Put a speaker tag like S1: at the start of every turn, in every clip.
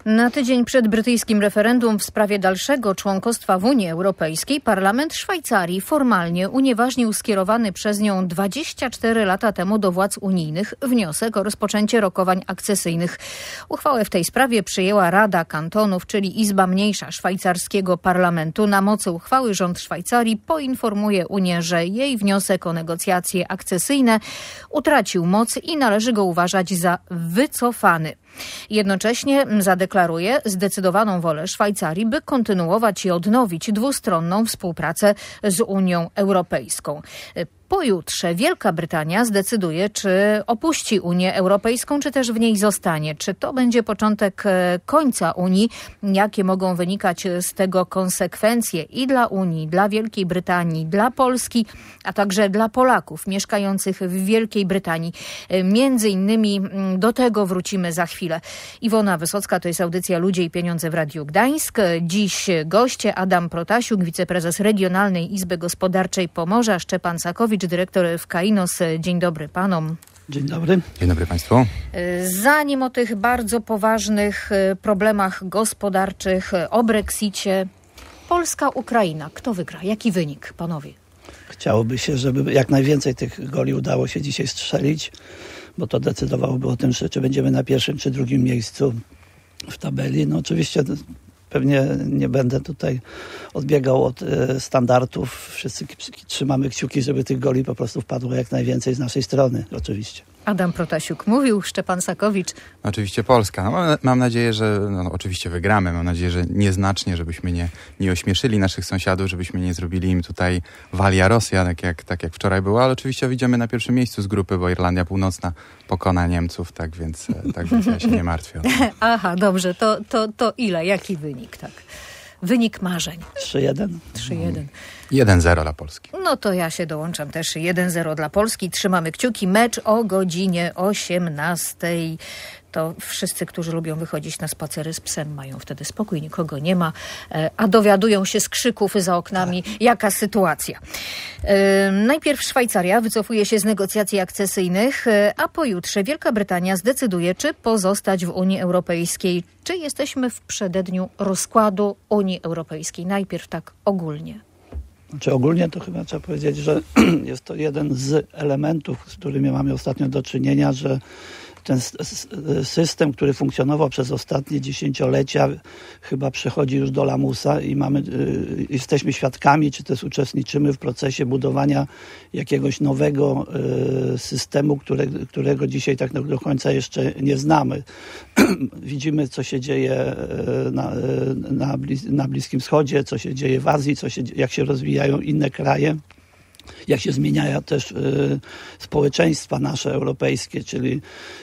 S1: Na tydzień przed brytyjskim referendum w sprawie dalszego członkostwa w Unii Europejskiej parlament Szwajcarii formalnie unieważnił skierowany przez nią 24 lata temu do władz unijnych wniosek o rozpoczęcie rokowań akcesyjnych. Uchwałę w tej sprawie przyjęła Rada Kantonów, czyli Izba Mniejsza szwajcarskiego parlamentu. Na mocy uchwały rząd Szwajcarii poinformuje Unię, że jej wniosek o negocjacje akcesyjne utracił moc i należy go uważać za wycofany. Jednocześnie zadeklaruje zdecydowaną wolę Szwajcarii, by kontynuować i odnowić dwustronną współpracę z Unią Europejską. Pojutrze Wielka Brytania zdecyduje, czy opuści Unię Europejską, czy też w niej zostanie. Czy to będzie początek końca Unii? Jakie mogą wynikać z tego konsekwencje i dla Unii, dla Wielkiej Brytanii, dla Polski, a także dla Polaków mieszkających w Wielkiej Brytanii? Między innymi do tego wrócimy za chwilę. Iwona Wysocka, to jest audycja Ludzie i Pieniądze w Radiu Gdańsk. Dziś goście Adam Protasiuk, wiceprezes Regionalnej Izby Gospodarczej Pomorza, Szczepan Sakowicz, dyrektor FKINOS. Dzień dobry panom.
S2: Dzień dobry.
S3: Dzień dobry państwu.
S1: Zanim o tych bardzo poważnych problemach gospodarczych, o Brexicie, Polska-Ukraina. Kto wygra? Jaki wynik, panowie?
S2: Chciałoby się, żeby jak najwięcej tych goli udało się dzisiaj strzelić, bo to decydowałoby o tym, czy będziemy na pierwszym czy drugim miejscu w tabeli. No oczywiście pewnie nie będę tutaj odbiegał od standardów. Wszyscy trzymamy kciuki, żeby tych goli po prostu wpadło jak najwięcej z naszej strony, oczywiście.
S1: Adam Protasiuk mówił, Szczepan Sakowicz.
S3: Oczywiście Polska. No, mam nadzieję, że oczywiście wygramy. Mam nadzieję, że nieznacznie, żebyśmy nie ośmieszyli naszych sąsiadów, żebyśmy nie zrobili im tutaj walia Rosja, tak jak wczoraj było, ale oczywiście wyjdziemy na pierwszym miejscu z grupy, bo Irlandia Północna pokona Niemców, tak więc ja się nie martwię.
S1: Aha, dobrze. To ile? Jaki wynik? Tak. Wynik marzeń.
S2: 3-1.
S1: 3-1.
S3: 1-0 dla Polski.
S1: No to ja się dołączam też. 1-0 dla Polski. Trzymamy kciuki. Mecz o godzinie 18:00. To wszyscy, którzy lubią wychodzić na spacery z psem, mają wtedy spokój, nikogo nie ma, a dowiadują się z krzyków za oknami, jaka sytuacja. Najpierw Szwajcaria wycofuje się z negocjacji akcesyjnych, a pojutrze Wielka Brytania zdecyduje, czy pozostać w Unii Europejskiej. Czy jesteśmy w przededniu rozkładu Unii Europejskiej? Najpierw tak ogólnie.
S2: Znaczy ogólnie to chyba trzeba powiedzieć, że jest to jeden z elementów, z którymi mamy ostatnio do czynienia, że ten system, który funkcjonował przez ostatnie dziesięciolecia, chyba przechodzi już do lamusa i jesteśmy świadkami, czy też uczestniczymy w procesie budowania jakiegoś nowego systemu, którego dzisiaj tak do końca jeszcze nie znamy. Widzimy, co się dzieje na Bliskim Wschodzie, co się dzieje w Azji, jak się rozwijają inne kraje. Jak się zmieniają też społeczeństwa nasze europejskie, czyli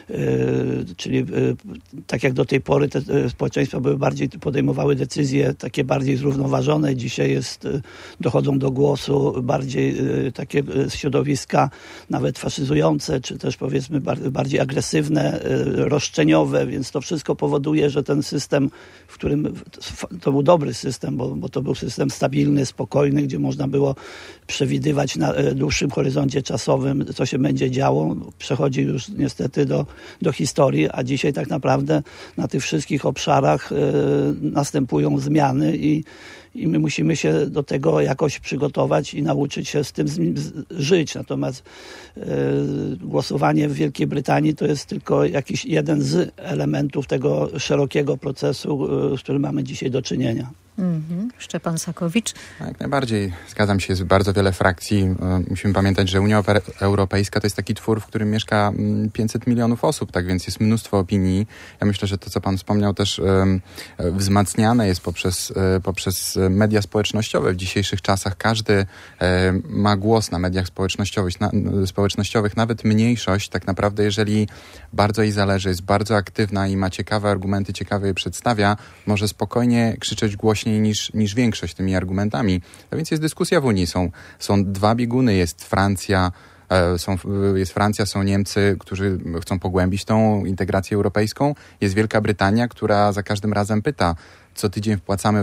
S2: tak jak do tej pory te społeczeństwa podejmowały decyzje takie bardziej zrównoważone. Dzisiaj dochodzą do głosu bardziej takie środowiska nawet faszyzujące, czy też powiedzmy bardziej agresywne, roszczeniowe, więc to wszystko powoduje, że ten system, w którym to był dobry system, bo to był system stabilny, spokojny, gdzie można było przewidywać na dłuższym horyzoncie czasowym, co się będzie działo, przechodzi już niestety do historii, a dzisiaj tak naprawdę na tych wszystkich obszarach następują zmiany i my musimy się do tego jakoś przygotować i nauczyć się z tym żyć. Natomiast głosowanie w Wielkiej Brytanii to jest tylko jakiś jeden z elementów tego szerokiego procesu, z którym mamy dzisiaj do czynienia.
S1: Szczepan Sakowicz.
S3: Jak najbardziej. Zgadzam się, jest bardzo wiele frakcji. Musimy pamiętać, że Unia Europejska to jest taki twór, w którym mieszka 500 milionów osób, tak więc jest mnóstwo opinii. Ja myślę, że to, co pan wspomniał, też wzmacniane jest poprzez media społecznościowe. W dzisiejszych czasach każdy ma głos na mediach społecznościowych, nawet mniejszość, tak naprawdę, jeżeli bardzo jej zależy, jest bardzo aktywna i ma ciekawe argumenty, ciekawie je przedstawia, może spokojnie krzyczeć głośniej niż większość tymi argumentami. A więc jest dyskusja w Unii. Są dwa bieguny, jest Francja, są Niemcy, którzy chcą pogłębić tą integrację europejską. Jest Wielka Brytania, która za każdym razem pyta, co tydzień wpłacamy wam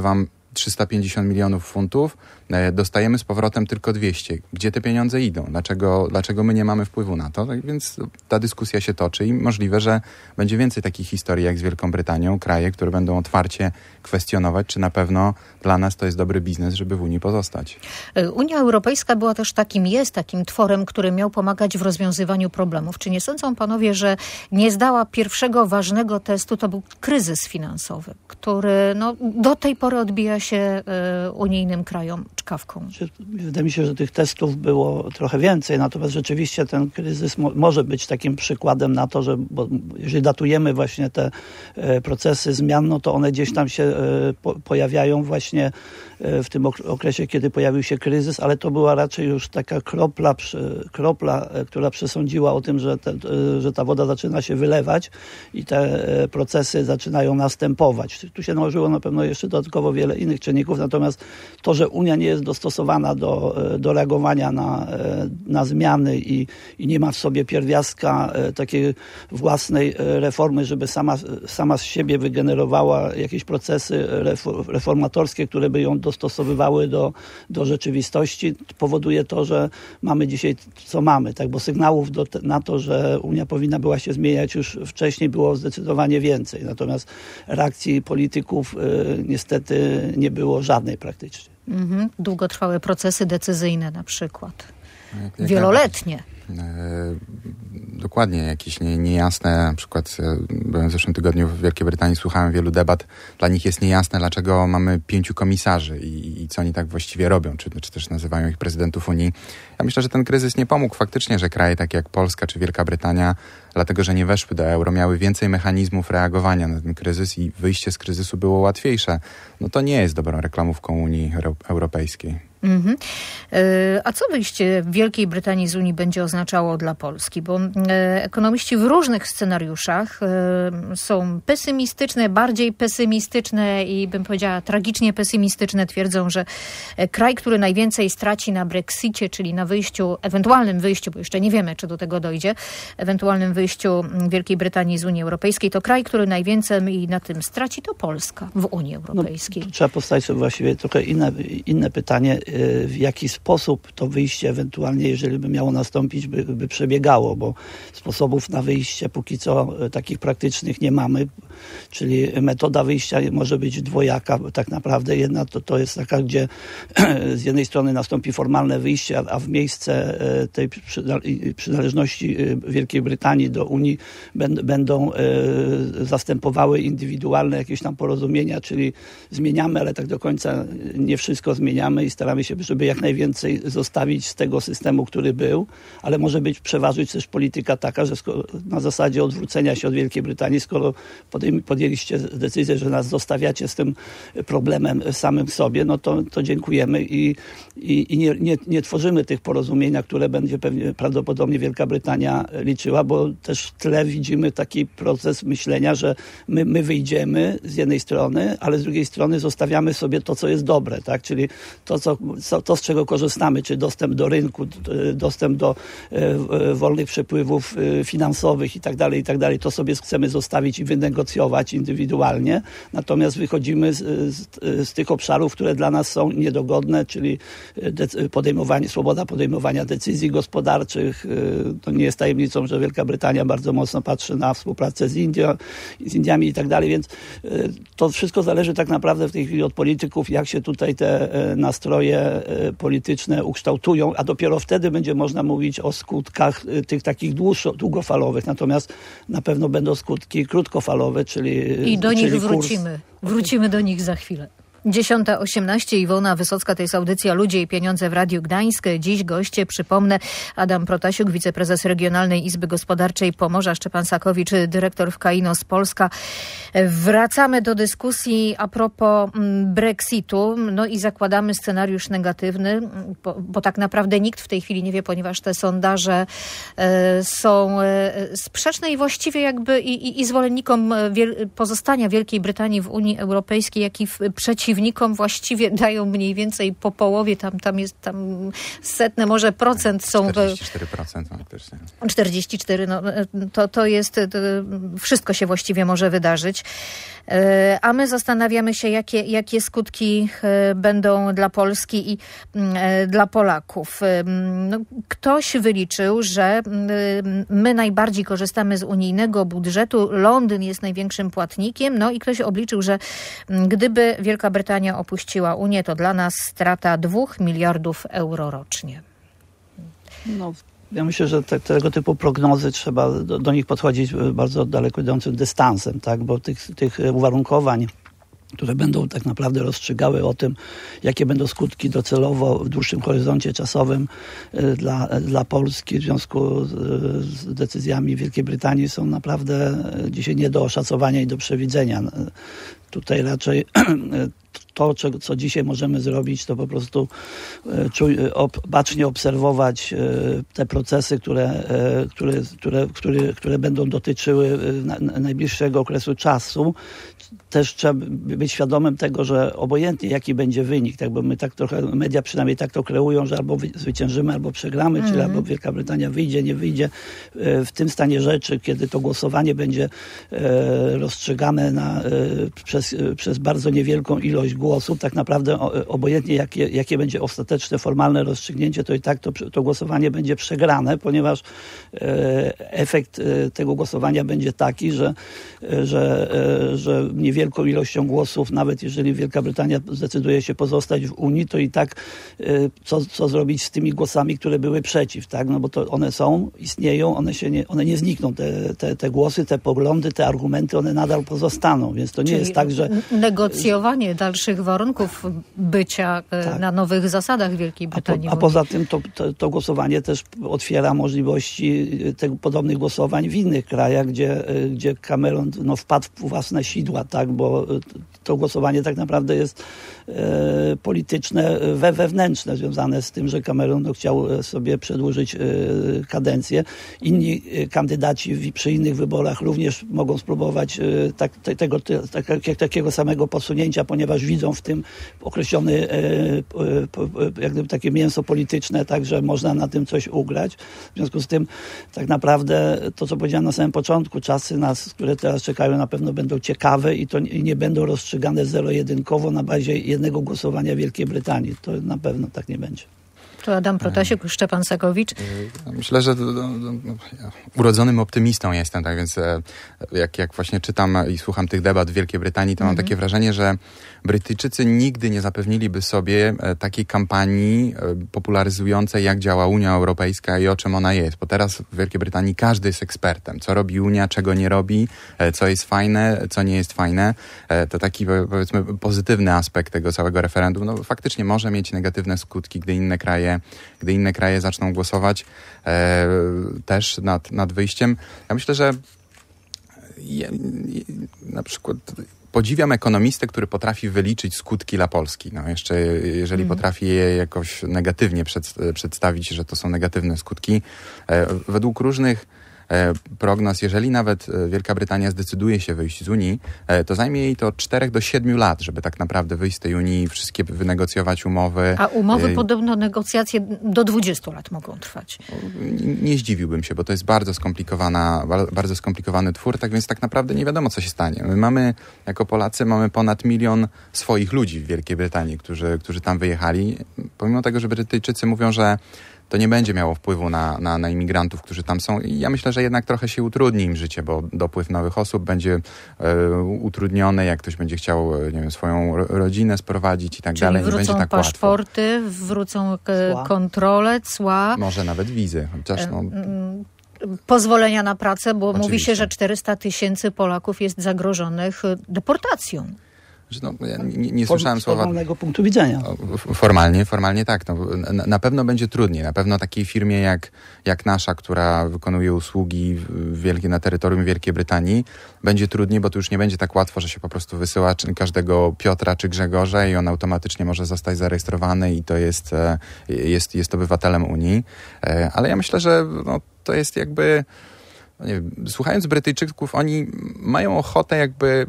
S3: 350 milionów funtów, dostajemy z powrotem tylko 200. Gdzie te pieniądze idą? Dlaczego my nie mamy wpływu na to? Tak więc ta dyskusja się toczy i możliwe, że będzie więcej takich historii jak z Wielką Brytanią, kraje, które będą otwarcie kwestionować, czy na pewno dla nas to jest dobry biznes, żeby w Unii pozostać.
S1: Unia Europejska była też takim tworem, który miał pomagać w rozwiązywaniu problemów. Czy nie sądzą panowie, że nie zdała pierwszego ważnego testu, to był kryzys finansowy, który do tej pory odbija się unijnym krajom czkawką?
S2: Wydaje mi się, że tych testów było trochę więcej, natomiast rzeczywiście ten kryzys może być takim przykładem na to, że bo jeżeli datujemy właśnie te procesy zmian, no to one gdzieś tam się pojawiają właśnie w tym okresie, kiedy pojawił się kryzys, ale to była raczej już taka kropla, która przesądziła o tym, że ta woda zaczyna się wylewać i te procesy zaczynają następować. Tu się nałożyło na pewno jeszcze dodatkowo wiele innych czynników, natomiast to, że Unia nie jest dostosowana do reagowania na zmiany i nie ma w sobie pierwiastka takiej własnej reformy, żeby sama z siebie wygenerowała jakieś procesy reformatorskie, które by ją dostosowywały do rzeczywistości, powoduje to, że mamy dzisiaj co mamy, tak? Bo sygnałów na to, że Unia powinna była się zmieniać już wcześniej, było zdecydowanie więcej. Natomiast reakcji polityków niestety nie było żadnej praktycznie.
S1: Długotrwałe procesy decyzyjne na przykład. Wieloletnie.
S3: Dokładnie, jakieś niejasne, na przykład byłem w zeszłym tygodniu w Wielkiej Brytanii, słuchałem wielu debat, dla nich jest niejasne, dlaczego mamy 5 komisarzy i co oni tak właściwie robią, czy też nazywają ich prezydentów Unii. Ja myślę, że ten kryzys nie pomógł faktycznie, że kraje takie jak Polska czy Wielka Brytania, dlatego że nie weszły do euro, miały więcej mechanizmów reagowania na ten kryzys i wyjście z kryzysu było łatwiejsze. No to nie jest dobrą reklamówką Unii Europejskiej.
S1: A co wyjście Wielkiej Brytanii z Unii będzie oznaczało dla Polski? Bo ekonomiści w różnych scenariuszach są pesymistyczne, bardziej pesymistyczne i bym powiedziała tragicznie pesymistyczne. Twierdzą, że kraj, który najwięcej straci na Brexicie, czyli na ewentualnym wyjściu, bo jeszcze nie wiemy, czy do tego dojdzie, ewentualnym wyjściu Wielkiej Brytanii z Unii Europejskiej, to kraj, który najwięcej na tym straci, to Polska w Unii Europejskiej.
S2: Trzeba postawić sobie właściwie trochę inne pytanie, w jaki sposób to wyjście ewentualnie, jeżeli by miało nastąpić, by przebiegało, bo sposobów na wyjście póki co takich praktycznych nie mamy, czyli metoda wyjścia może być dwojaka tak naprawdę. Jedna to jest taka, gdzie z jednej strony nastąpi formalne wyjście, a w miejsce tej przynależności Wielkiej Brytanii do Unii będą zastępowały indywidualne jakieś tam porozumienia, czyli zmieniamy, ale tak do końca nie wszystko zmieniamy i staramy się, żeby jak najwięcej zostawić z tego systemu, który był, ale może przeważyć też polityka taka, że na zasadzie odwrócenia się od Wielkiej Brytanii, skoro podjęliście decyzję, że nas zostawiacie z tym problemem samym sobie, no to dziękujemy i nie tworzymy tych porozumień, na które będzie prawdopodobnie Wielka Brytania liczyła, bo też w tle widzimy taki proces myślenia, że my wyjdziemy z jednej strony, ale z drugiej strony zostawiamy sobie to, co jest dobre, tak? Czyli to, z czego korzystamy, czy dostęp do rynku, dostęp do wolnych przepływów finansowych i tak dalej, to sobie chcemy zostawić i wynegocjować indywidualnie. Natomiast wychodzimy z tych obszarów, które dla nas są niedogodne, czyli swoboda podejmowania decyzji gospodarczych. To nie jest tajemnicą, że Wielka Brytania bardzo mocno patrzy na współpracę z Indiami i tak dalej, więc to wszystko zależy tak naprawdę w tej chwili od polityków, jak się tutaj te nastroje polityczne ukształtują, a dopiero wtedy będzie można mówić o skutkach tych takich długofalowych. Natomiast na pewno będą skutki krótkofalowe, czyli
S1: i do nich wrócimy. Wrócimy do nich za chwilę. 10:18, Iwona Wysocka, to jest audycja Ludzie i Pieniądze w Radiu Gdańsk. Dziś goście, przypomnę, Adam Protasiuk, wiceprezes Regionalnej Izby Gospodarczej Pomorza, Szczepan Sakowicz, dyrektor w Kainos Polska. Wracamy do dyskusji a propos Brexitu, no i zakładamy scenariusz negatywny, bo tak naprawdę nikt w tej chwili nie wie, ponieważ te sondaże są sprzeczne i właściwie jakby i zwolennikom pozostania Wielkiej Brytanii w Unii Europejskiej, jak i przeciwnikom przeciwnikom właściwie dają mniej więcej po połowie, tam jest setne może procent są...
S3: 44% faktycznie.
S1: 44, to jest, wszystko się właściwie może wydarzyć. A my zastanawiamy się, jakie skutki będą dla Polski i dla Polaków. Ktoś wyliczył, że my najbardziej korzystamy z unijnego budżetu, Londyn jest największym płatnikiem, i ktoś obliczył, że gdyby Wielka Brytania opuściła Unię, to dla nas strata 2 miliardów euro rocznie.
S2: Ja myślę, że tego typu prognozy trzeba do nich podchodzić bardzo daleko idącym dystansem, tak? Bo tych uwarunkowań, które będą tak naprawdę rozstrzygały o tym, jakie będą skutki docelowo w dłuższym horyzoncie czasowym dla Polski w związku z decyzjami Wielkiej Brytanii, są naprawdę dzisiaj nie do oszacowania i do przewidzenia. Tutaj raczej to, co dzisiaj możemy zrobić, to po prostu bacznie obserwować te procesy, które będą dotyczyły najbliższego okresu czasu. Też trzeba być świadomym tego, że obojętnie jaki będzie wynik, tak, bo my tak trochę, media przynajmniej tak to kreują, że albo zwyciężymy, albo przegramy, czyli albo Wielka Brytania wyjdzie, nie wyjdzie. W tym stanie rzeczy, kiedy to głosowanie będzie rozstrzygane przez bardzo niewielką ilość głosów, tak naprawdę obojętnie jakie będzie ostateczne, formalne rozstrzygnięcie, to i tak to głosowanie będzie przegrane, ponieważ efekt tego głosowania będzie taki, że niewielką ilością głosów, nawet jeżeli Wielka Brytania zdecyduje się pozostać w Unii, to i tak co zrobić z tymi głosami, które były przeciw, tak? Bo to one istnieją, one nie znikną, te głosy, te poglądy, te argumenty, one nadal pozostaną, więc to nie jest tak, że...
S1: Negocjowanie dalszych warunków bycia na nowych zasadach Wielkiej Brytanii.
S2: A poza tym to głosowanie też otwiera możliwości podobnych głosowań w innych krajach, gdzie Cameron wpadł w własne sidła, tak, bo to głosowanie tak naprawdę jest polityczne, wewnętrzne, związane z tym, że Cameron chciał sobie przedłużyć kadencję. Kandydaci przy innych wyborach również mogą spróbować takiego samego posunięcia, ponieważ widzą w tym określony jak gdyby takie mięso polityczne, tak, że można na tym coś ugrać. W związku z tym tak naprawdę to, co powiedziałem na samym początku, czasy nas, które teraz czekają, na pewno będą ciekawe i nie będą rozstrzygane zero-jedynkowo na bazie jednego głosowania Wielkiej Brytanii. To na pewno tak nie będzie.
S1: Tu Adam Protasiuk, Szczepan Sakowicz.
S3: Myślę, że urodzonym optymistą jestem, tak więc jak właśnie czytam i słucham tych debat w Wielkiej Brytanii, to mam takie wrażenie, że Brytyjczycy nigdy nie zapewniliby sobie takiej kampanii popularyzującej, jak działa Unia Europejska i o czym ona jest. Bo teraz w Wielkiej Brytanii każdy jest ekspertem. Co robi Unia, czego nie robi, co jest fajne, co nie jest fajne. To taki, powiedzmy, pozytywny aspekt tego całego referendum. Faktycznie może mieć negatywne skutki, gdy inne kraje zaczną głosować też nad wyjściem. Ja myślę, że na przykład podziwiam ekonomistę, który potrafi wyliczyć skutki dla Polski. Jeszcze jeżeli potrafi je jakoś negatywnie przedstawić, że to są negatywne skutki. Według różnych prognoz, jeżeli nawet Wielka Brytania zdecyduje się wyjść z Unii, to zajmie jej to od 4 do 7 lat, żeby tak naprawdę wyjść z tej Unii, wszystkie wynegocjować umowy.
S1: A umowy podobno negocjacje do 20 lat mogą trwać.
S3: Nie zdziwiłbym się, bo to jest bardzo skomplikowany twór, tak więc tak naprawdę nie wiadomo, co się stanie. My jako Polacy mamy ponad 1 milion swoich ludzi w Wielkiej Brytanii, którzy tam wyjechali. Pomimo tego, że Brytyjczycy mówią, że to nie będzie miało wpływu na imigrantów, którzy tam są. I ja myślę, że jednak trochę się utrudni im życie, bo dopływ nowych osób będzie utrudniony, jak ktoś będzie chciał, nie wiem, swoją rodzinę sprowadzić i tak dalej. Nie będzie tak łatwo.
S1: Wrócą paszporty, wrócą kontrole, cła.
S3: Może nawet wizy. Chociaż
S1: pozwolenia na pracę, bo
S3: Oczywiście.
S1: Mówi się, że 400 000 Polaków jest zagrożonych deportacją.
S3: Ja nie słyszałem słowa...
S2: Z formalnego punktu widzenia.
S3: Formalnie tak. Na pewno będzie trudniej. Na pewno takiej firmie jak nasza, która wykonuje usługi na terytorium Wielkiej Brytanii, będzie trudniej, bo to już nie będzie tak łatwo, że się po prostu wysyła każdego Piotra czy Grzegorza i on automatycznie może zostać zarejestrowany i to jest obywatelem Unii. Ale ja myślę, że to jest jakby... Nie wiem, słuchając Brytyjczyków, oni mają ochotę jakby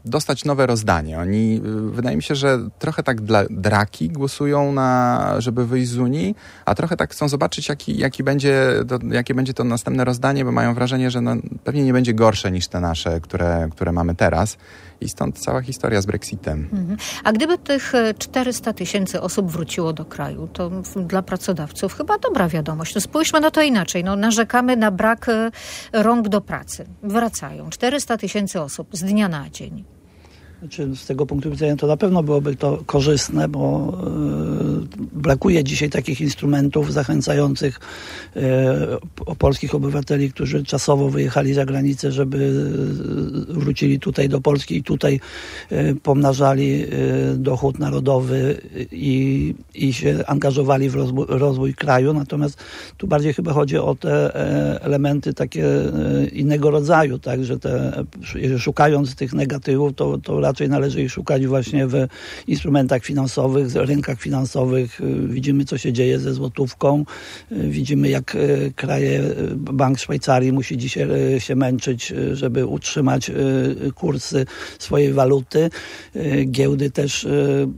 S3: dostać nowe rozdanie. Oni, wydaje mi się, że trochę tak dla draki głosują żeby wyjść z Unii, a trochę tak chcą zobaczyć, jakie będzie to następne rozdanie, bo mają wrażenie, że pewnie nie będzie gorsze niż te nasze, które mamy teraz. I stąd cała historia z Brexitem.
S1: A gdyby tych 400 000 osób wróciło do kraju, to dla pracodawców chyba dobra wiadomość. No spójrzmy na to inaczej. Narzekamy na brak rąk do pracy. Wracają 400 000 osób z dnia na dzień.
S2: Znaczy, z tego punktu widzenia to na pewno byłoby to korzystne, bo brakuje dzisiaj takich instrumentów zachęcających polskich obywateli, którzy czasowo wyjechali za granicę, żeby wrócili tutaj do Polski i tutaj pomnażali dochód narodowy i się angażowali w rozwój kraju. Natomiast tu bardziej chyba chodzi o te elementy takie innego rodzaju, tak, że szukając tych negatywów, to raczej należy ich szukać właśnie w instrumentach finansowych, rynkach finansowych. Widzimy, co się dzieje ze złotówką. Widzimy, jak Bank Szwajcarii musi dzisiaj się męczyć, żeby utrzymać kursy swojej waluty. Giełdy też,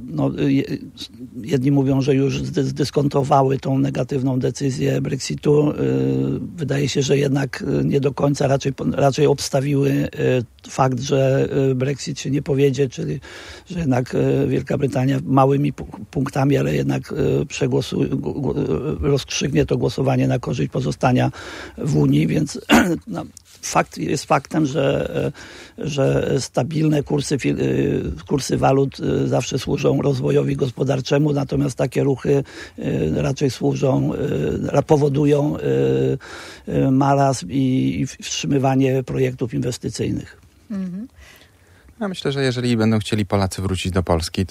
S2: jedni mówią, że już zdyskontowały tą negatywną decyzję Brexitu. Wydaje się, że jednak nie do końca raczej obstawiły fakt, że Brexit się nie powiedzie, czyli że jednak Wielka Brytania małymi punktami, ale jednak rozstrzygnie to głosowanie na korzyść pozostania w Unii, więc fakt jest faktem, że stabilne kursy walut zawsze służą rozwojowi gospodarczemu, natomiast takie ruchy raczej powodują marazm i wstrzymywanie projektów inwestycyjnych.
S3: Ja myślę, że jeżeli będą chcieli Polacy wrócić do Polski,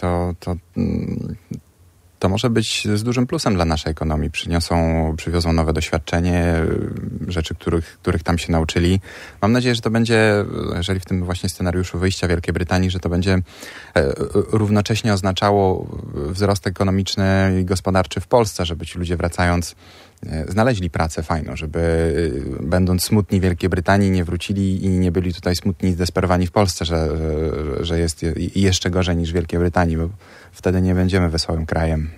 S3: to może być z dużym plusem dla naszej ekonomii. Przywiozą nowe doświadczenie, rzeczy, których tam się nauczyli. Mam nadzieję, że to będzie, jeżeli w tym właśnie scenariuszu wyjścia Wielkiej Brytanii, że to będzie równocześnie oznaczało wzrost ekonomiczny i gospodarczy w Polsce, żeby ci ludzie wracając znaleźli pracę fajną, żeby będąc smutni w Wielkiej Brytanii nie wrócili i nie byli tutaj smutni i zdesperowani w Polsce, że jest jeszcze gorzej niż w Wielkiej Brytanii, bo wtedy nie będziemy wesołym krajem.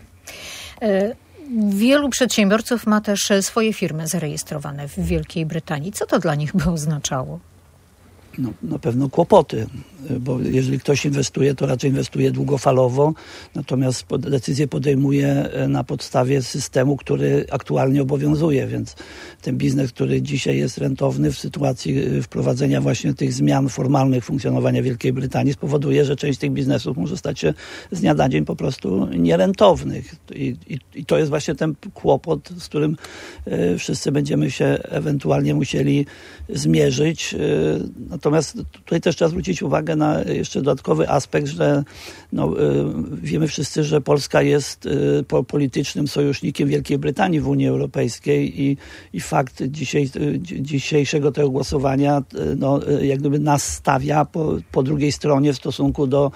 S1: Wielu przedsiębiorców ma też swoje firmy zarejestrowane w Wielkiej Brytanii. Co to dla nich by oznaczało?
S2: Na pewno kłopoty, bo jeżeli ktoś inwestuje, to raczej inwestuje długofalowo, natomiast decyzję podejmuje na podstawie systemu, który aktualnie obowiązuje, więc ten biznes, który dzisiaj jest rentowny w sytuacji wprowadzenia właśnie tych zmian formalnych funkcjonowania Wielkiej Brytanii spowoduje, że część tych biznesów może stać się z dnia na dzień po prostu nierentownych. I to jest właśnie ten kłopot, z którym wszyscy będziemy się ewentualnie musieli zmierzyć. Natomiast tutaj też trzeba zwrócić uwagę na jeszcze dodatkowy aspekt, że wiemy wszyscy, że Polska jest politycznym sojusznikiem Wielkiej Brytanii w Unii Europejskiej i fakt dzisiejszego tego głosowania jak gdyby nas stawia po drugiej stronie w stosunku do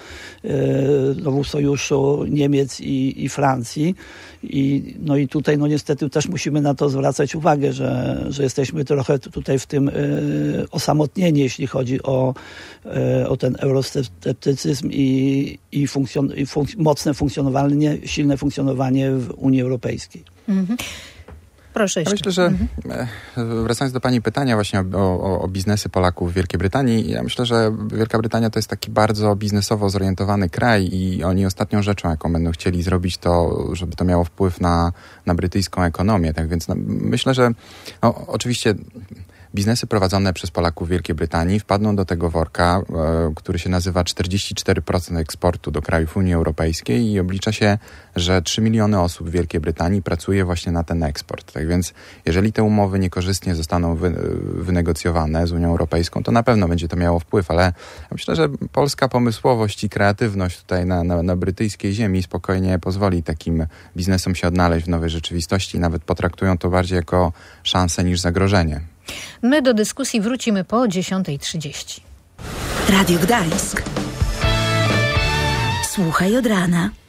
S2: sojuszu Niemiec i Francji. I tutaj niestety też musimy na to zwracać uwagę, że jesteśmy trochę tutaj w tym osamotnieni, jeśli chodzi o ten eurosceptycyzm i mocne funkcjonowanie, silne funkcjonowanie w Unii Europejskiej.
S1: Mhm. Proszę jeszcze.
S3: Ja myślę, że wracając do pani pytania właśnie o biznesy Polaków w Wielkiej Brytanii, ja myślę, że Wielka Brytania to jest taki bardzo biznesowo zorientowany kraj i oni ostatnią rzeczą, jaką będą chcieli zrobić, to żeby to miało wpływ na brytyjską ekonomię. Tak więc myślę, że oczywiście biznesy prowadzone przez Polaków w Wielkiej Brytanii wpadną do tego worka, który się nazywa 44% eksportu do krajów Unii Europejskiej i oblicza się, że 3 miliony osób w Wielkiej Brytanii pracuje właśnie na ten eksport. Tak więc jeżeli te umowy niekorzystnie zostaną wynegocjowane z Unią Europejską, to na pewno będzie to miało wpływ, ale ja myślę, że polska pomysłowość i kreatywność tutaj na brytyjskiej ziemi spokojnie pozwoli takim biznesom się odnaleźć w nowej rzeczywistości i nawet potraktują to bardziej jako szansę niż zagrożenie.
S1: My do dyskusji wrócimy po 10:30.
S4: Radio Gdańsk. Słuchaj od rana.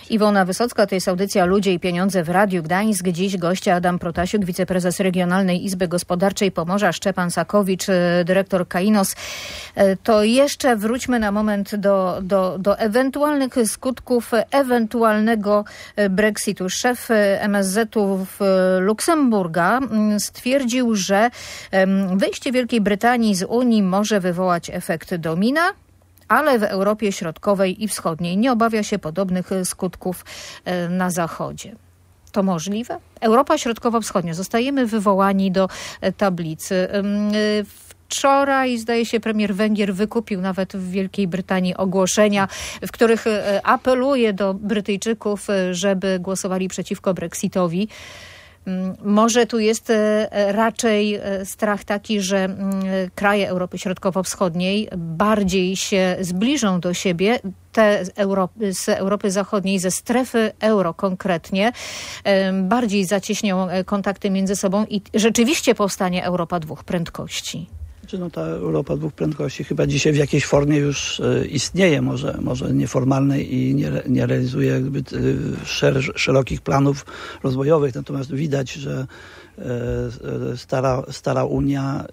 S1: Iwona Wysocka, to jest audycja Ludzie i Pieniądze w Radiu Gdańsk. Dziś goście Adam Protasiuk, wiceprezes Regionalnej Izby Gospodarczej Pomorza, Szczepan Sakowicz, dyrektor Kainos. To jeszcze wróćmy na moment do ewentualnych skutków ewentualnego Brexitu. Szef MSZ-u Luksemburga stwierdził, że wyjście Wielkiej Brytanii z Unii może wywołać efekt domina, ale w Europie Środkowej i Wschodniej nie obawia się podobnych skutków na Zachodzie. To możliwe? Europa Środkowo-Wschodnia. Zostajemy wywołani do tablicy. Wczoraj, zdaje się, premier Węgier wykupił nawet w Wielkiej Brytanii ogłoszenia, w których apeluje do Brytyjczyków, żeby głosowali przeciwko Brexitowi. Może tu jest raczej strach taki, że kraje Europy Środkowo-Wschodniej bardziej się zbliżą do siebie, te z Europy Zachodniej, ze strefy euro konkretnie, bardziej zacieśnią kontakty między sobą i rzeczywiście powstanie Europa dwóch prędkości.
S2: No, ta Europa dwóch prędkości chyba dzisiaj w jakiejś formie już istnieje, może nieformalnej i nie realizuje zbyt szerokich planów rozwojowych, natomiast widać, że stara Unia,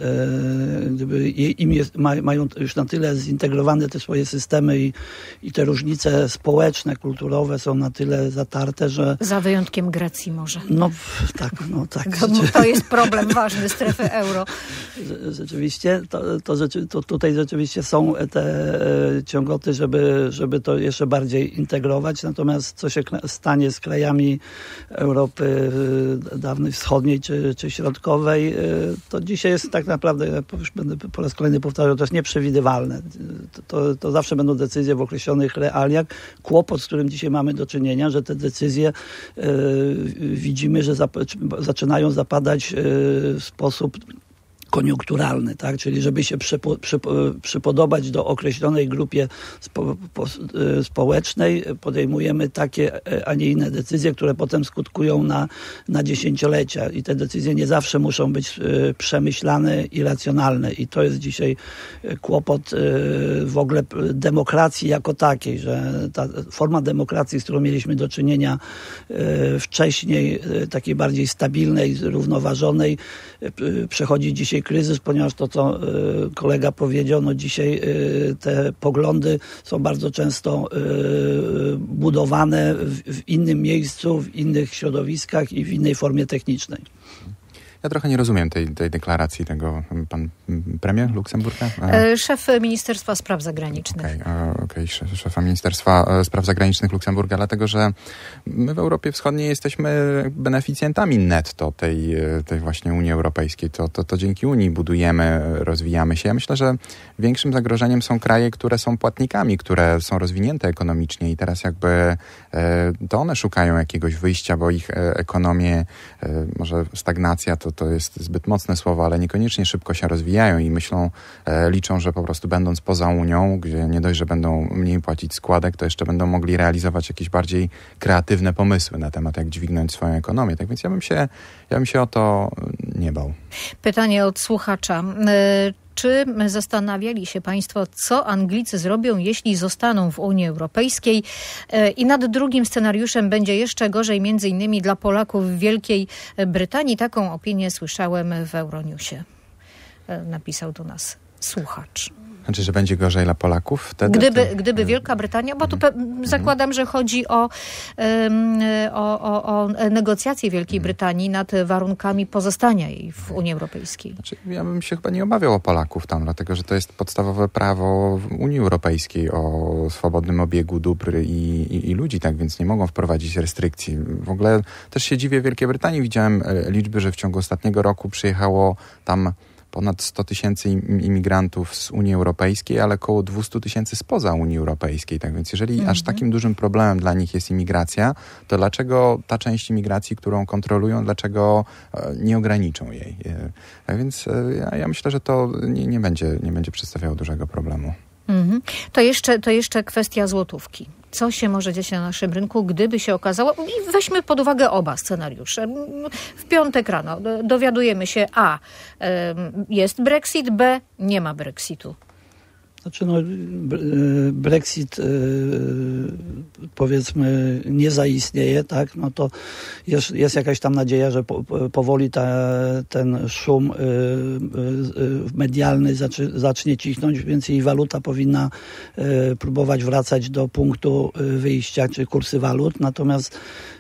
S2: mają już na tyle zintegrowane te swoje systemy i te różnice społeczne, kulturowe są na tyle zatarte, że...
S1: Za wyjątkiem Grecji może.
S2: No tak.
S1: To jest problem ważny strefy euro.
S2: Rzeczywiście, to tutaj rzeczywiście są te ciągoty, żeby to jeszcze bardziej integrować, natomiast co się stanie z krajami Europy dawnej wschodniej czy środkowej, to dzisiaj jest tak naprawdę, ja już będę po raz kolejny powtarzał, to jest nieprzewidywalne. To zawsze będą decyzje w określonych realiach. Kłopot, z którym dzisiaj mamy do czynienia, że te decyzje widzimy, że zaczynają zapadać w sposób koniunkturalny, tak? Czyli żeby się przypodobać do określonej grupie społecznej, podejmujemy takie, a nie inne decyzje, które potem skutkują na dziesięciolecia i te decyzje nie zawsze muszą być przemyślane i racjonalne i to jest dzisiaj kłopot w ogóle demokracji jako takiej, że ta forma demokracji, z którą mieliśmy do czynienia wcześniej, takiej bardziej stabilnej, zrównoważonej, przechodzi dzisiaj kryzys, ponieważ to, co kolega powiedział, no dzisiaj te poglądy są bardzo często budowane w innym miejscu, w innych środowiskach i w innej formie technicznej.
S3: Ja trochę nie rozumiem tej deklaracji tego pan premier Luksemburga.
S1: Szef Ministerstwa Spraw Zagranicznych.
S3: Okej, szefa Ministerstwa Spraw Zagranicznych Luksemburga, dlatego że my w Europie Wschodniej jesteśmy beneficjentami netto tej właśnie Unii Europejskiej. To dzięki Unii budujemy, rozwijamy się. Ja myślę, że większym zagrożeniem są kraje, które są płatnikami, które są rozwinięte ekonomicznie i teraz jakby to one szukają jakiegoś wyjścia, bo ich ekonomie, może stagnacja to jest zbyt mocne słowo, ale niekoniecznie szybko się rozwijają i liczą, że po prostu będąc poza Unią, gdzie nie dość, że będą mniej płacić składek, to jeszcze będą mogli realizować jakieś bardziej kreatywne pomysły na temat, jak dźwignąć swoją ekonomię. Tak więc ja bym się o to nie bał.
S1: Pytanie od słuchacza. Czy zastanawiali się Państwo, co Anglicy zrobią, jeśli zostaną w Unii Europejskiej? I nad drugim scenariuszem będzie jeszcze gorzej, między innymi dla Polaków w Wielkiej Brytanii. Taką opinię słyszałem w Euronewsie. Napisał do nas słuchacz.
S3: Znaczy, że będzie gorzej dla Polaków wtedy?
S1: Gdyby Wielka Brytania, bo tu zakładam, że chodzi o negocjacje Wielkiej Brytanii nad warunkami pozostania jej w Unii Europejskiej.
S3: Znaczy, ja bym się chyba nie obawiał o Polaków tam, dlatego że to jest podstawowe prawo Unii Europejskiej o swobodnym obiegu dóbr i ludzi, tak więc nie mogą wprowadzić restrykcji. W ogóle też się dziwię Wielkiej Brytanii. Widziałem liczby, że w ciągu ostatniego roku przyjechało tam ponad 100 000 imigrantów z Unii Europejskiej, ale około 200 000 spoza Unii Europejskiej. Tak więc jeżeli aż takim dużym problemem dla nich jest imigracja, to dlaczego ta część imigracji, którą kontrolują, dlaczego nie ograniczą jej? Tak więc ja myślę, że to nie będzie przedstawiało dużego problemu.
S1: To jeszcze kwestia złotówki. Co się może dziać na naszym rynku, gdyby się okazało, i weźmy pod uwagę oba scenariusze. W piątek rano dowiadujemy się, A, jest Brexit, B, nie ma Brexitu.
S2: Znaczy Brexit powiedzmy nie zaistnieje, tak? No to jest jakaś tam nadzieja, że powoli ten szum medialny zacznie cichnąć, więc jej waluta powinna próbować wracać do punktu wyjścia, czy kursy walut. Natomiast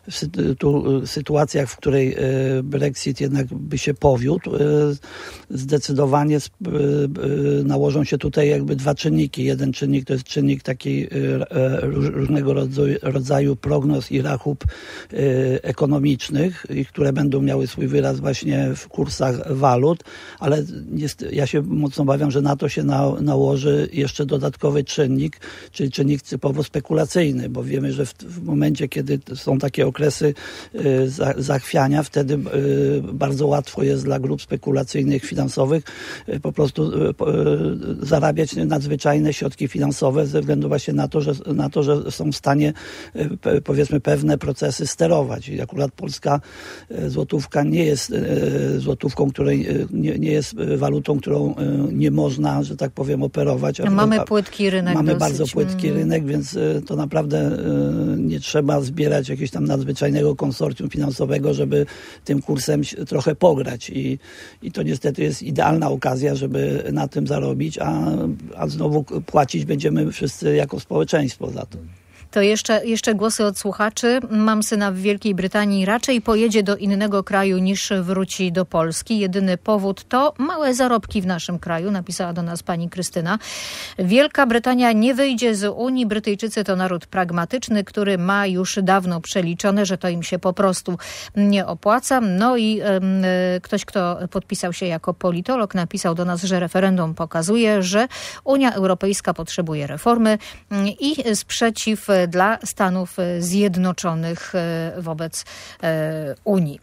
S2: w sytuacjach, w której Brexit jednak by się powiódł, zdecydowanie nałożą się tutaj jakby dwa czynniki. Jeden czynnik to jest czynnik takiej różnego rodzaju prognoz i rachub ekonomicznych, które będą miały swój wyraz właśnie w kursach walut, ale ja się mocno obawiam, że na to się nałoży jeszcze dodatkowy czynnik, czyli czynnik typowo spekulacyjny, bo wiemy, że w momencie, kiedy są takie okresy zachwiania, wtedy bardzo łatwo jest dla grup spekulacyjnych, finansowych po prostu zarabiać nadzwyczajne środki finansowe ze względu właśnie na to, że są w stanie powiedzmy pewne procesy sterować. I akurat polska złotówka nie jest złotówką, której nie jest walutą, którą nie można, że tak powiem, operować.
S1: Mamy płytki rynek.
S2: Mamy
S1: dosyć.
S2: bardzo płytki rynek, więc to naprawdę nie trzeba zbierać jakiegoś tam nadzwyczajnego konsorcjum finansowego, żeby tym kursem trochę pograć. I to niestety jest idealna okazja, żeby na tym zarobić, a znowu płacić będziemy wszyscy jako społeczeństwo za to.
S1: To jeszcze głosy od słuchaczy. Mam syna w Wielkiej Brytanii, raczej pojedzie do innego kraju niż wróci do Polski. Jedyny powód to małe zarobki w naszym kraju, napisała do nas pani Krystyna. Wielka Brytania nie wyjdzie z Unii. Brytyjczycy to naród pragmatyczny, który ma już dawno przeliczone, że to im się po prostu nie opłaca. No i ktoś, kto podpisał się jako politolog, napisał do nas, że referendum pokazuje, że Unia Europejska potrzebuje reformy i sprzeciw dla Stanów Zjednoczonych wobec Unii.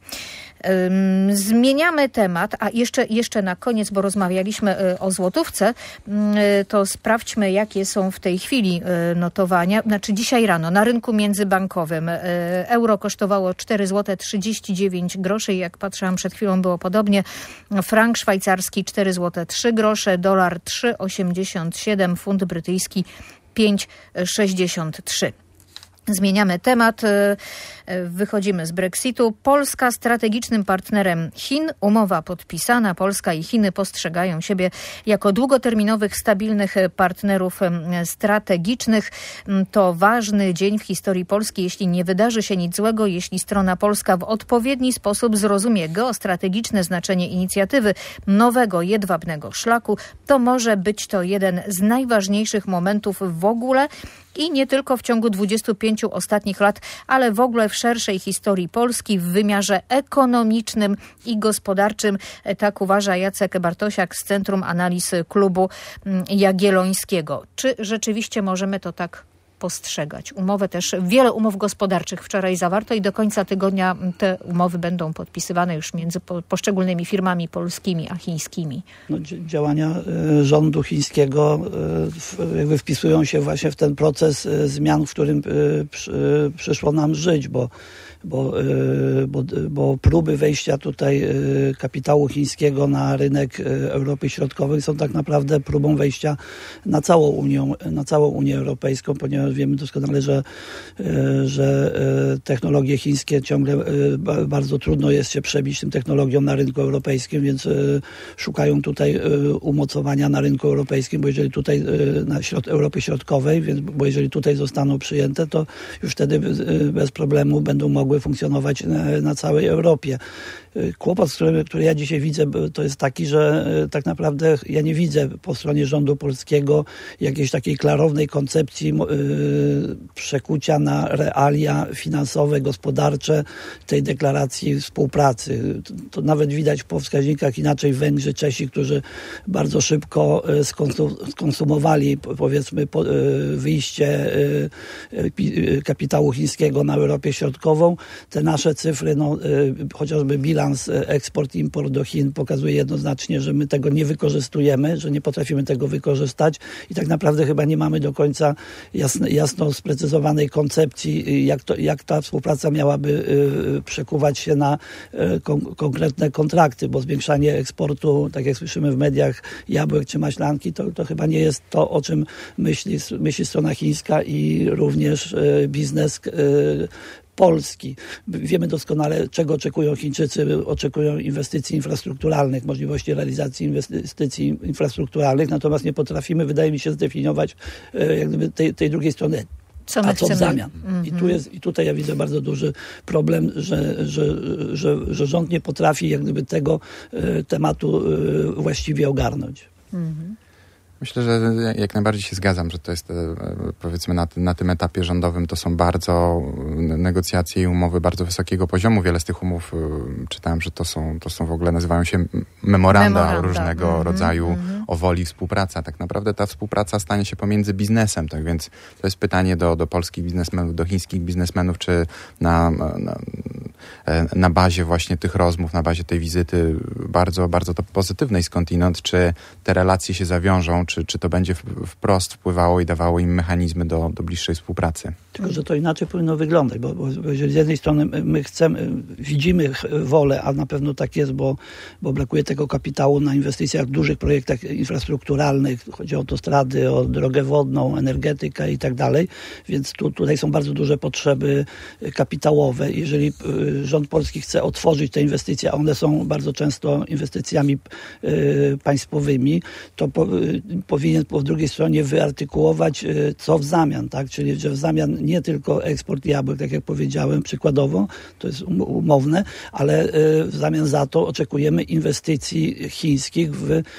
S1: Zmieniamy temat, a jeszcze na koniec, bo rozmawialiśmy o złotówce, to sprawdźmy, jakie są w tej chwili notowania. Znaczy dzisiaj rano na rynku międzybankowym euro kosztowało 4,39 zł, jak patrzyłam przed chwilą było podobnie. Frank szwajcarski 4,03 zł, dolar 3,87, funt brytyjski 5,63. Zmieniamy temat, wychodzimy z Brexitu. Polska strategicznym partnerem Chin. Umowa podpisana. Polska i Chiny postrzegają siebie jako długoterminowych, stabilnych partnerów strategicznych. To ważny dzień w historii Polski, jeśli nie wydarzy się nic złego, jeśli strona polska w odpowiedni sposób zrozumie geostrategiczne znaczenie inicjatywy nowego, jedwabnego szlaku, to może być to jeden z najważniejszych momentów w ogóle i nie tylko w ciągu 25 ostatnich lat, ale w ogóle w szerszej historii Polski w wymiarze ekonomicznym i gospodarczym. Tak uważa Jacek Bartosiak z Centrum Analiz Klubu Jagiellońskiego. Czy rzeczywiście możemy to tak postrzegać? Wiele umów gospodarczych wczoraj zawarto i do końca tygodnia te umowy będą podpisywane już między poszczególnymi firmami polskimi a chińskimi.
S2: Działania rządu chińskiego jakby wpisują się właśnie w ten proces zmian, w którym przyszło nam żyć, bo próby wejścia tutaj kapitału chińskiego na rynek Europy Środkowej są tak naprawdę próbą wejścia na całą Unię Europejską, ponieważ wiemy doskonale, że technologie chińskie ciągle bardzo trudno jest się przebić tym technologiom na rynku europejskim, więc szukają tutaj umocowania na rynku europejskim, bo jeżeli tutaj na Europy Środkowej, bo jeżeli tutaj zostaną przyjęte, to już wtedy bez problemu będą mogły funkcjonować na całej Europie. Kłopot, który ja dzisiaj widzę, to jest taki, że tak naprawdę ja nie widzę po stronie rządu polskiego jakiejś takiej klarownej koncepcji przekucia na realia finansowe, gospodarcze tej deklaracji współpracy. To nawet widać po wskaźnikach inaczej Węgrzy, Czesi, którzy bardzo szybko skonsumowali powiedzmy wyjście kapitału chińskiego na Europę Środkową. Te nasze cyfry, chociażby bilans eksport-import do Chin pokazuje jednoznacznie, że my tego nie wykorzystujemy, że nie potrafimy tego wykorzystać i tak naprawdę chyba nie mamy do końca jasno sprecyzowanej koncepcji, jak ta współpraca miałaby przekuwać się na konkretne kontrakty, bo zwiększanie eksportu, tak jak słyszymy w mediach, jabłek czy maślanki, to chyba nie jest to, o czym myśli strona chińska i również biznes Polski. Wiemy doskonale, czego oczekują Chińczycy. Oczekują inwestycji infrastrukturalnych, możliwości realizacji inwestycji infrastrukturalnych, natomiast nie potrafimy, wydaje mi się, zdefiniować jak gdyby tej drugiej strony.
S1: Co my chcemy?
S2: W zamian? I tutaj ja widzę bardzo duży problem, że rząd nie potrafi jak gdyby tego tematu właściwie ogarnąć.
S3: Myślę, że jak najbardziej się zgadzam, że to jest, powiedzmy, na tym etapie rządowym to są bardzo negocjacje i umowy bardzo wysokiego poziomu. Wiele z tych umów czytałem, że to są w ogóle, nazywają się memoranda różnego rodzaju o woli współpraca. Tak naprawdę ta współpraca stanie się pomiędzy biznesem, tak więc to jest pytanie do polskich biznesmenów, do chińskich biznesmenów, czy na bazie właśnie tych rozmów, na bazie tej wizyty bardzo, bardzo to pozytywnej skądinąd, czy te relacje się zawiążą, czy to będzie wprost wpływało i dawało im mechanizmy do bliższej współpracy.
S2: Tylko, że to inaczej powinno wyglądać, bo z jednej strony my widzimy wolę, a na pewno tak jest, bo brakuje tego kapitału na inwestycjach w dużych projektach infrastrukturalnych, chodzi o autostrady, o drogę wodną, energetykę i tak dalej, więc tutaj są bardzo duże potrzeby kapitałowe. Jeżeli rząd polski chce otworzyć te inwestycje, a one są bardzo często inwestycjami państwowymi, to powinien po drugiej stronie wyartykułować, co w zamian, tak? Czyli, że w zamian nie tylko eksport jabłek, tak jak powiedziałem przykładowo, to jest umowne, ale w zamian za to oczekujemy inwestycji chińskich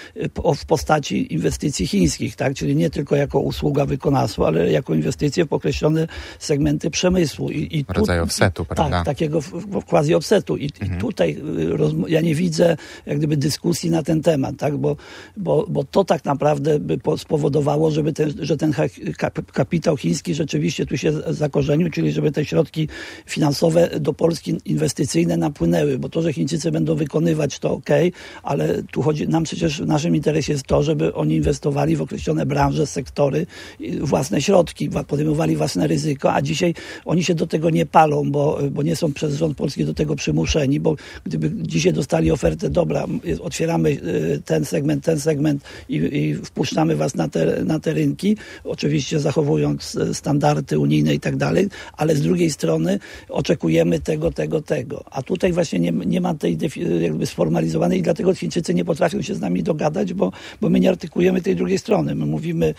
S2: w postaci inwestycji chińskich, tak? Czyli nie tylko jako usługa wykonawstwa, ale jako inwestycje w określone segmenty przemysłu.
S3: Rodzaj offsetu, prawda?
S2: Tak, takiego quasi offsetu. I tutaj ja nie widzę jak gdyby dyskusji na ten temat, tak? Bo to tak naprawdę by spowodowało, że ten kapitał chiński rzeczywiście tu się zakorzenił, czyli żeby te środki finansowe do Polski inwestycyjne napłynęły, bo to, że Chińczycy będą wykonywać, to okej, ale tu chodzi nam przecież, w naszym interesie jest to, żeby oni inwestowali w określone branże, sektory, własne środki, podejmowali własne ryzyko, a dzisiaj oni się do tego nie palą, bo nie są przez rząd polski do tego przymuszeni, bo gdyby dzisiaj dostali ofertę, dobra, otwieramy ten segment i wpuszczamy was na te rynki, oczywiście zachowując standardy unijne i tak dalej, ale z drugiej strony oczekujemy tego. A tutaj właśnie nie ma tej jakby sformalizowanej i dlatego Chińczycy nie potrafią się z nami dogadać, bo my nie artykujemy tej drugiej strony. My mówimy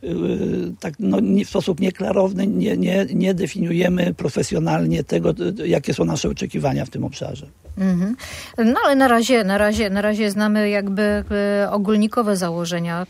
S2: tak w sposób nieklarowny, nie definiujemy profesjonalnie tego, jakie są nasze oczekiwania w tym obszarze.
S1: No ale na razie znamy jakby ogólnikowe założenia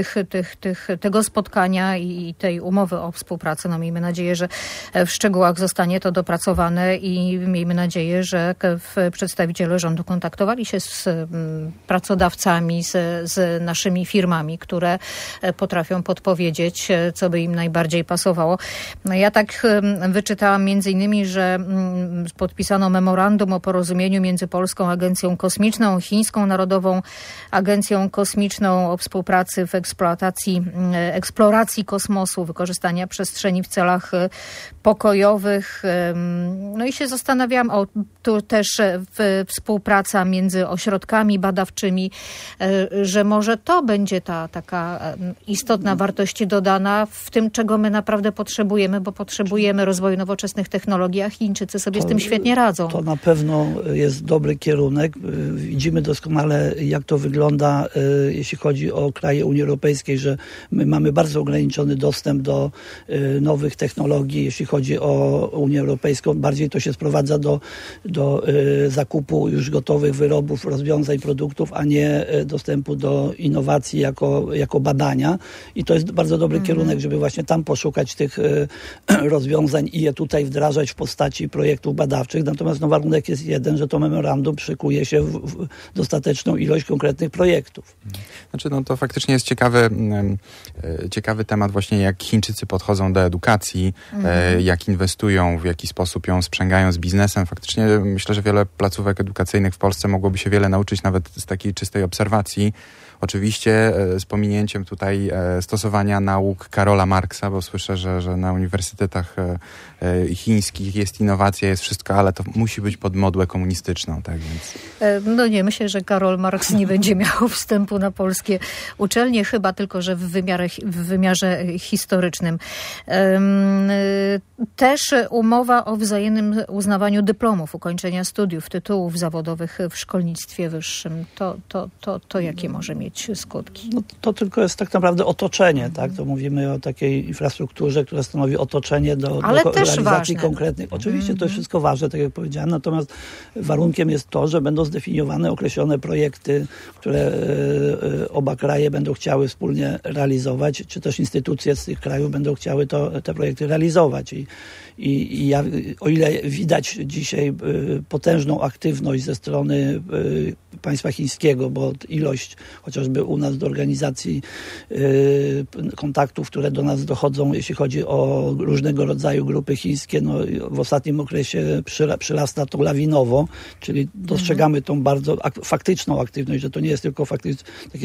S1: tego spotkania i tej umowy o współpracy. No miejmy nadzieję, że w szczegółach zostanie to dopracowane i miejmy nadzieję, że przedstawiciele rządu kontaktowali się z pracodawcami, z naszymi firmami, które potrafią podpowiedzieć, co by im najbardziej pasowało. No ja tak wyczytałam między innymi, że podpisano memorandum o porozumieniu między Polską Agencją Kosmiczną, Chińską Narodową Agencją Kosmiczną o współpracy w eksploracji kosmosu, wykorzystania przestrzeni w celach pokojowych. No i się zastanawiałam, tu też współpraca między ośrodkami badawczymi, że może to będzie ta taka istotna wartość dodana w tym, czego my naprawdę potrzebujemy, bo potrzebujemy rozwoju nowoczesnych technologii, a Chińczycy sobie z tym świetnie radzą.
S2: To na pewno jest dobry kierunek. Widzimy doskonale, jak to wygląda, jeśli chodzi o kraje Unii Europejskiej, że my mamy bardzo ograniczony dostęp do nowych technologii, jeśli chodzi o Unię Europejską. Bardziej to się sprowadza do zakupu już gotowych wyrobów, rozwiązań, produktów, a nie dostępu do innowacji jako badania. I to jest bardzo dobry kierunek, żeby właśnie tam poszukać tych rozwiązań i je tutaj wdrażać w postaci projektów badawczych. Natomiast warunek jest jeden, że to memorandum szykuje się w dostateczną ilość konkretnych projektów.
S3: Znaczy, no to faktycznie jest ciekawy temat właśnie, jak Chińczycy podchodzą do edukacji, jak inwestują, w jaki sposób ją sprzęgają z biznesem. Faktycznie myślę, że wiele placówek edukacyjnych w Polsce mogłoby się wiele nauczyć nawet z takiej czystej obserwacji. Oczywiście z pominięciem tutaj stosowania nauk Karola Marksa, bo słyszę, że na uniwersytetach chińskich jest innowacja, jest wszystko, ale to musi być pod modłę komunistyczną, tak więc...
S1: No nie, myślę, że Karol Marks nie będzie miał wstępu na polskie uczelnie, chyba tylko, że w wymiarze historycznym. Też umowa o wzajemnym uznawaniu dyplomów, ukończenia studiów, tytułów zawodowych w szkolnictwie wyższym. To jakie może mieć skutki?
S2: No, to tylko jest tak naprawdę otoczenie, tak? To mówimy o takiej infrastrukturze, która stanowi otoczenie do realizacji ważne. Konkretnych. Oczywiście to jest wszystko ważne, tak jak powiedziałem, natomiast warunkiem jest to, że będą zdefiniowane określone projekty, które oba kraje będą chciały wspólnie realizować, czy też instytucje z tych krajów będą chciały te projekty realizować. I o ile widać dzisiaj potężną aktywność ze strony państwa chińskiego, bo ilość chociażby u nas do organizacji kontaktów, które do nas dochodzą, jeśli chodzi o różnego rodzaju grupy chińskie, no w ostatnim okresie przyrasta to lawinowo, czyli dostrzegamy tą bardzo faktyczną aktywność, że to nie jest tylko faktycznie takie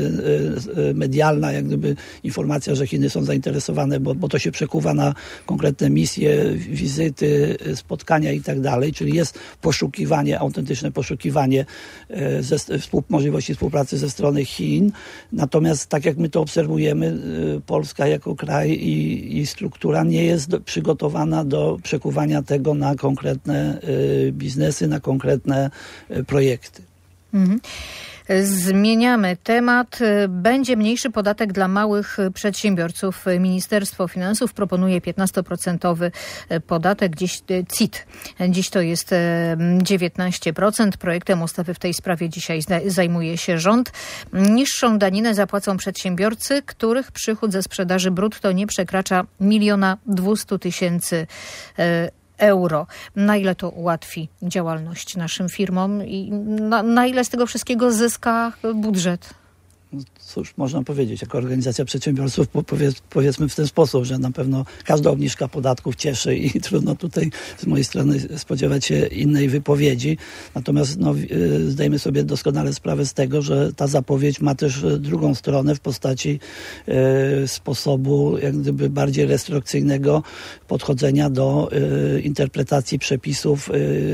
S2: medialna jak gdyby informacja, że Chiny są zainteresowane, bo to się przekuwa na konkretne misje, wizyty, spotkania i tak dalej, czyli jest poszukiwanie, autentyczne poszukiwanie możliwości współpracy ze strony Chin. Natomiast tak jak my to obserwujemy, Polska jako kraj i struktura nie jest przygotowana do przekuwania tego na konkretne biznesy, na konkretne projekty. Mhm.
S1: Zmieniamy temat. Będzie mniejszy podatek dla małych przedsiębiorców. Ministerstwo Finansów proponuje 15% podatek, dziś CIT. Dziś to jest 19%. Projektem ustawy w tej sprawie dzisiaj zajmuje się rząd. Niższą daninę zapłacą przedsiębiorcy, których przychód ze sprzedaży brutto nie przekracza 1 200 000 euro. Na ile to ułatwi działalność naszym firmom i na ile z tego wszystkiego zyska budżet?
S2: Cóż można powiedzieć, jako organizacja przedsiębiorców powiedzmy w ten sposób, że na pewno każda obniżka podatków cieszy i trudno tutaj z mojej strony spodziewać się innej wypowiedzi. Natomiast zdajemy sobie doskonale sprawę z tego, że ta zapowiedź ma też drugą stronę w postaci sposobu jak gdyby bardziej restrykcyjnego podchodzenia do interpretacji przepisów,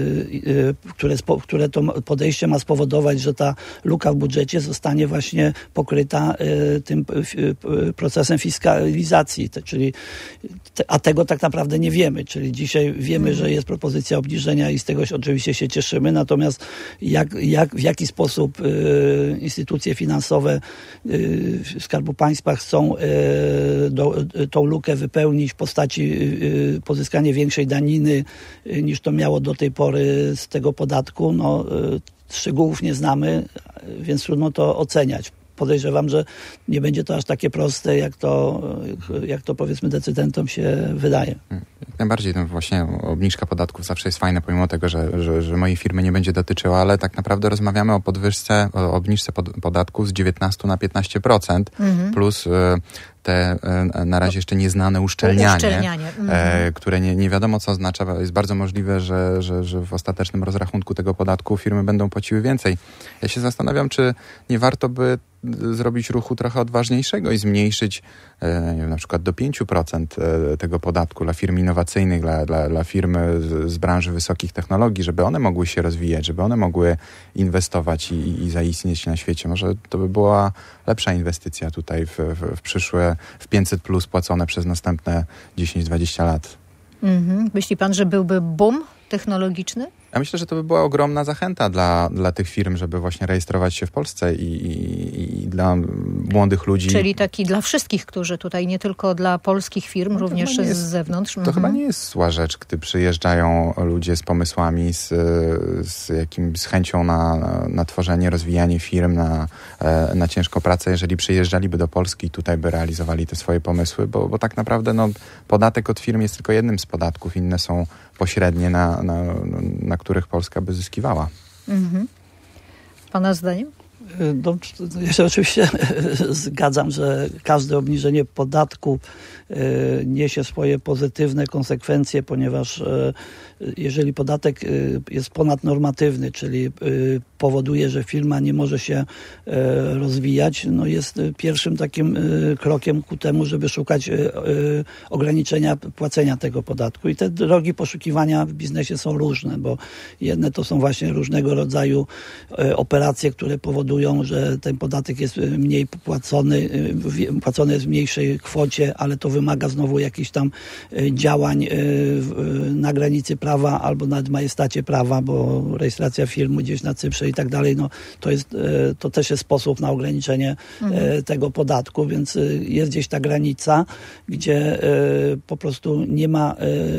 S2: które to podejście ma spowodować, że ta luka w budżecie zostanie właśnie pokryta tym procesem fiskalizacji, czyli a tego tak naprawdę nie wiemy, czyli dzisiaj wiemy, że jest propozycja obniżenia i z tego oczywiście się cieszymy, natomiast w jaki sposób instytucje finansowe Skarbu Państwa chcą tą lukę wypełnić w postaci pozyskania większej daniny niż to miało do tej pory z tego podatku, szczegółów nie znamy, więc trudno to oceniać. Podejrzewam, że nie będzie to aż takie proste, jak to powiedzmy decydentom się wydaje.
S3: Najbardziej właśnie obniżka podatków zawsze jest fajna, pomimo tego, że mojej firmy nie będzie dotyczyła, ale tak naprawdę rozmawiamy o obniżce podatków z 19 na 15%, plus te na razie jeszcze nieznane uszczelnianie. Które nie wiadomo co oznacza. Jest bardzo możliwe, że w ostatecznym rozrachunku tego podatku firmy będą płaciły więcej. Ja się zastanawiam, czy nie warto by zrobić ruchu trochę odważniejszego i zmniejszyć na przykład do 5% tego podatku dla firm innowacyjnych, dla firm z branży wysokich technologii, żeby one mogły się rozwijać, żeby one mogły inwestować i zaistnieć na świecie. Może to by była lepsza inwestycja tutaj w przyszłe, w 500+ płacone przez następne 10-20 lat.
S1: Myśli pan, że byłby boom technologiczny?
S3: Ja myślę, że to by była ogromna zachęta dla tych firm, żeby właśnie rejestrować się w Polsce i dla młodych ludzi.
S1: Czyli taki dla wszystkich, którzy tutaj, nie tylko dla polskich firm, również z zewnątrz.
S3: To chyba nie jest zła rzecz, gdy przyjeżdżają ludzie z pomysłami, z chęcią na tworzenie, rozwijanie firm, na ciężką pracę. Jeżeli przyjeżdżaliby do Polski i tutaj by realizowali te swoje pomysły, bo tak naprawdę podatek od firm jest tylko jednym z podatków, inne są pośrednie na których Polska by zyskiwała.
S1: Pana zdaniem?
S2: No, ja się oczywiście zgadzam, że każde obniżenie podatku niesie swoje pozytywne konsekwencje, ponieważ jeżeli podatek jest ponadnormatywny, czyli powoduje, że firma nie może się rozwijać, no jest pierwszym takim krokiem ku temu, żeby szukać ograniczenia płacenia tego podatku. I te drogi poszukiwania w biznesie są różne, bo jedne to są właśnie różnego rodzaju operacje, które powodują, że ten podatek jest mniej płacony jest w mniejszej kwocie, ale to wymaga znowu jakichś tam działań na granicy prawa albo nad majestacie prawa, bo rejestracja firmy gdzieś na Cyprze i tak dalej, no to też jest sposób na ograniczenie tego podatku, więc jest gdzieś ta granica, gdzie po prostu nie ma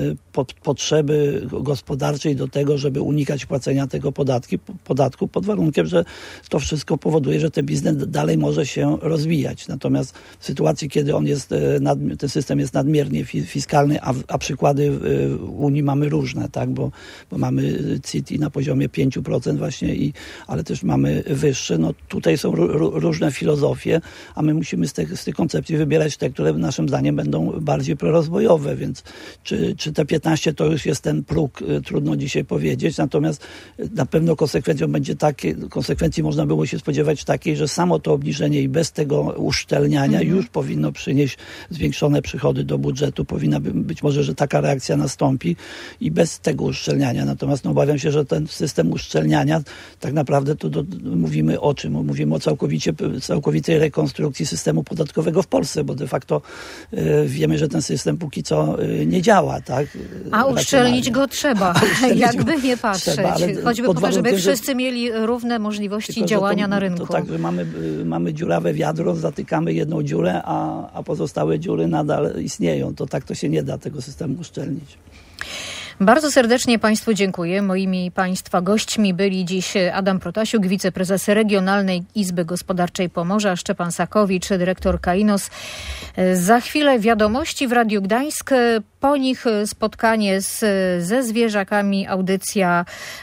S2: potrzeby gospodarczej do tego, żeby unikać płacenia tego podatku pod warunkiem, że to wszystko powoduje, że ten biznes dalej może się rozwijać. Natomiast w sytuacji, kiedy on jest, ten system jest nadmiernie fiskalny, a przykłady w Unii mamy różne, tak? Bo mamy CIT na poziomie 5% właśnie, ale też mamy wyższe. No tutaj są różne filozofie, a my musimy z tych koncepcji wybierać te, które naszym zdaniem będą bardziej prorozwojowe, więc czy te 15 to już jest ten próg, trudno dzisiaj powiedzieć, natomiast na pewno konsekwencji można było się spodziewać takiej, że samo to obniżenie i bez tego uszczelniania już powinno przynieść zwiększone przychody do budżetu, powinna być może, że taka reakcja nastąpi i bez tego uszczelniania. Natomiast obawiam się, że ten system uszczelniania tak naprawdę mówimy o czym? Mówimy o całkowitej rekonstrukcji systemu podatkowego w Polsce, bo de facto wiemy, że ten system póki co nie działa, tak?
S1: A uszczelnić go trzeba, jakby nie patrzeć. Choćby po to, żeby wszyscy mieli równe możliwości działania na rynku.
S2: To tak, że mamy dziurawe wiadro, zatykamy jedną dziurę, a pozostałe dziury nadal istnieją. To tak to się nie da tego systemu uszczelnić.
S1: Bardzo serdecznie Państwu dziękuję. Moimi Państwa gośćmi byli dziś Adam Protasiuk, wiceprezes Regionalnej Izby Gospodarczej Pomorza, Szczepan Sakowicz, dyrektor Kainos. Za chwilę wiadomości w Radiu Gdańsk. Po nich spotkanie ze zwierzakami, audycja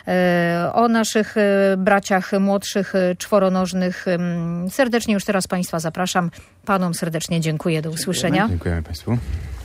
S1: o naszych braciach młodszych, czworonożnych. Serdecznie już teraz Państwa zapraszam. Panom serdecznie dziękuję. Do usłyszenia.
S3: Dziękujemy Państwu.